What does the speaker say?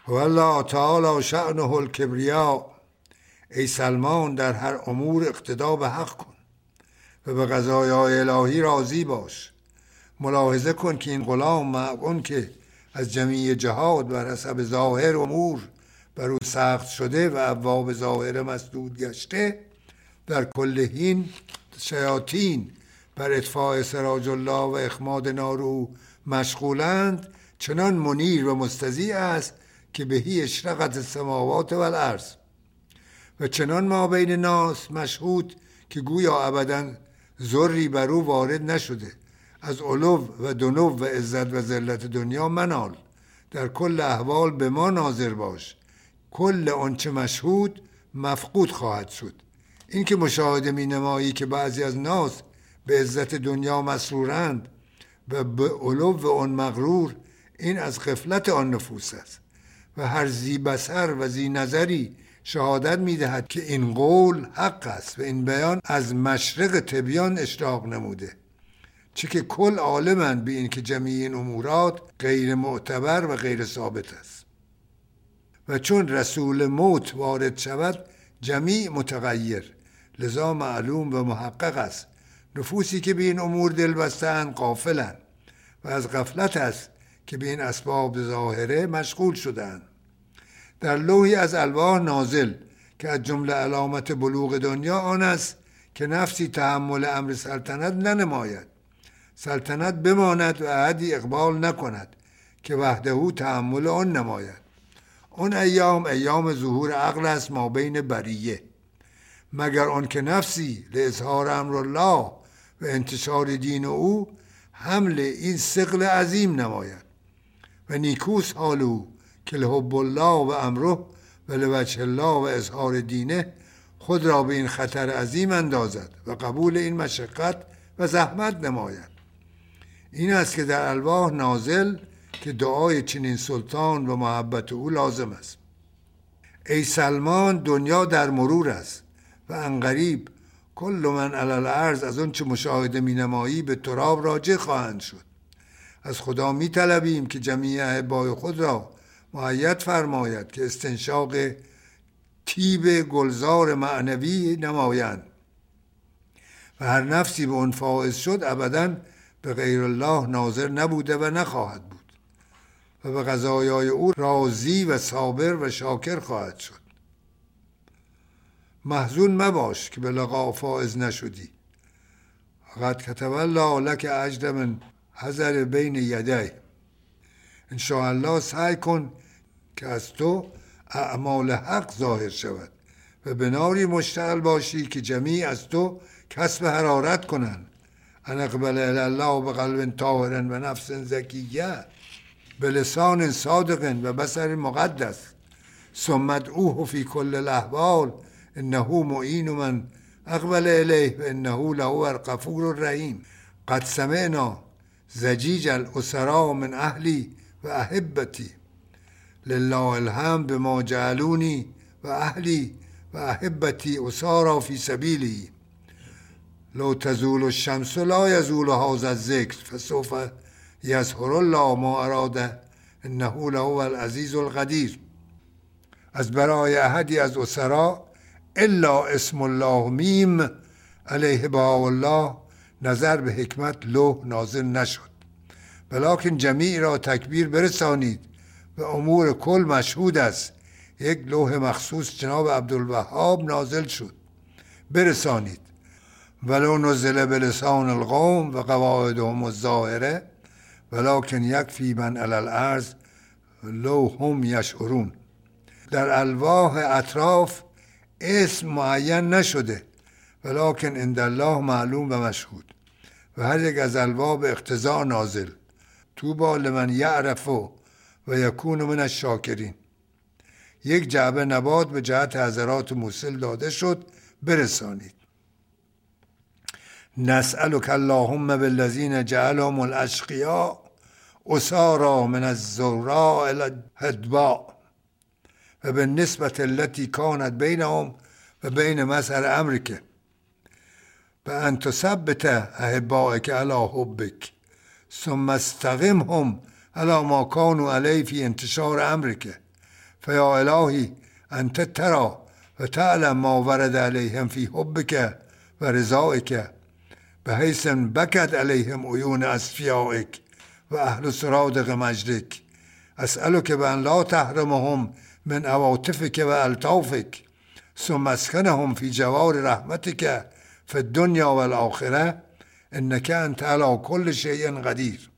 والله تعالی شأنه الکبریا. ای سلمان در هر امور اقتدا به حق کن و به قضایای الهی راضی باش. ملاحظه کن که این غلام معون که از جمیع جهات بر حسب ظاهر امور بر او سخت شده و ابواب ظاهر مسدود گشته، در کل حین شیاطین بر اطفاء سراج الله و اخماد نار او مشغولند، چنان منیر و مستضیع است که بهی اشرقت السماوات و الارض، و چنان ما بین ناس مشهود که گویا ابدا ذری بر او وارد نشده. از علو و دنو و عزت و ذلت دنیا منال، در کل احوال به ما ناظر باش. کل آنچه مشهود مفقود خواهد شد. این که مشاهده می نمایی که بعضی از ناس به عزت دنیا مسرورند و به علو و آن مغرور، این از غفلت آن نفوس است. و هر ذی بصر و ذی نظری شهادت می دهد که این قول حق است و این بیان از مشرق تبیان اشراق نموده، چه که کل عالمند به این که جمیع این امورات غیر معتبر و غیر ثابت است. و چون رسول موت وارد شود جمیع متغیر، لذا معلوم و محقق است نفوسی که به این امور دل بستند غافلند و از غفلت است که به این اسباب ظاهره مشغول شدند. در لوحی از الواح نازل که از جمله علامت بلوغ دنیا آن است که نفسی تحمل امر سلطنت ننماید، سلطنت بماند و احدی اقبال نکند که وحده تحمل آن نماید. آن ایام ظهور عقل است ما بین بریه، مگر آن که نفسی لاظهار امر الله و انتشار دین او حمل این ثقل عظیم نماید. و نیکوس حال او که لحب الله و امره و لوجه الله و اظهار دینه خود را به این خطر عظیم اندازد و قبول این مشقت و زحمت نماید. این است که در الواح نازل که دعای چنین سلطان و محبت او لازم است. ای سلمان، دنیا در مرور است و انقریب کل من علی الارض از اون چه مشاهده می نمایی به تراب راجع خواهند شد. از خدا می طلبیم که جمیع احبای خود را مؤید فرماید که استنشاق طیب گلزار معنوی نمایند و هر نفسی به اون فائز شد ابداً به غیر الله ناظر نبوده و نخواهد بود و به قضایای او راضی و صابر و شاکر خواهد شد. محزون مباش که به لقا فائز نشدی. قد کتب الله لک اجر من حضر بین یدیه. انشاءالله سعی کن که از تو اعمال حق ظاهر شود و به ناری مشتعل باشی که جمیع از تو کسب حرارت کنند. ان اقبل الی الله بقلب طاهر و نفس زکیه به لسان صادق و بصر مقدس ثم ادعوه فی کل الاحوال انه معین من اقبل الیه و انه له الغفور الرحیم. قد سمعنا زجیج الاسرا من اهلی و احبتی لله الحمد بما جعلونی و اهلی و احبتی اسارا فی سبیلی. لو تزول الشمس لا یزول هذا الذکر فسوف یظهر الله ما اراد انه له العزیز القدیر. از برای احدی از اسرا الا اسم الله میم علیه بها الله نظر به حکمت لوح نازل نشد، ولکن جمیع را تکبیر برسانید و امور کل مشهود است. یک لوح مخصوص جناب عبدالوهاب نازل شد، برسانید. ولو نزل بلسان القوم و قواعدهم الظاهره ولکن یکفی من علی الارض لو هم یشعرون. در الواح اطراف اسم معین نشده ولکن عند الله معلوم و مشهود و هر یک از الواح به اقتضاء نازل. طوبی لمن یعرف و یکون من الشاکرین. یک جعبه نبات به جهت حضرات موصل داده شد، برسانید. نسألک اللهم بالذین جعلهم الاشقیاء اسارا من الزراء الى الهدباء و بالنسبة التي كانت بینهم و بین مسعر امرک و ان تثبت احبائک علی حبک ثم استقمهم علی ما كانوا علیه فی انتشار امرک فيا إلهي أنت ترى فتعلم ما ورد عليهم في حبك ورضائك، بحيث بكت عليهم عيون أصفيائك وأهل سرادق مجدك. أسألك بأن لا تحرمهم من عواطفك وألطافك، ثم اسكنهم في جوار رحمتك في الدنيا والآخرة، إنك أنت على كل شيء قدير.